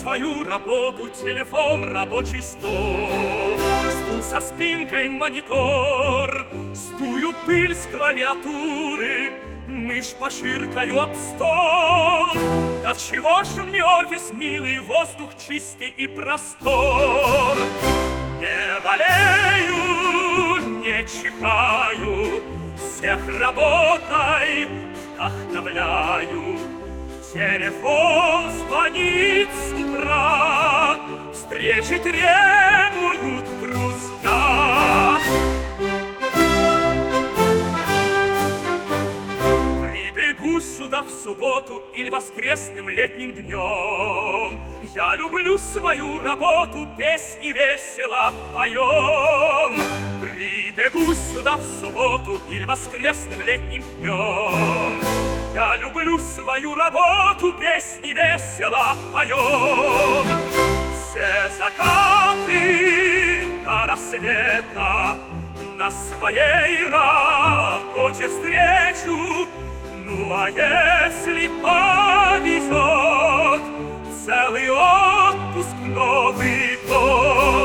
свою работу, телефон, рабочий стол, стул со спинкой, монитор, стую пыль с клавиатуры, мышь поширкаю об стол. Да чего ж мне офис милый, воздух чистый и простор? Не болею, не чихаю, всех работой вдохновляю. Телефон звонит с утра, встречи требуют друзья. Прибегу сюда в субботу или воскресным летним днем. Я люблю свою работу, песни весело поем. Прибегу сюда в субботу или воскресным летним днем. Я люблю свою работу, песни весело поем. Все закаты до рассвета на своей работе встречу. Ну а если повезет, целый отпуск, Новый год.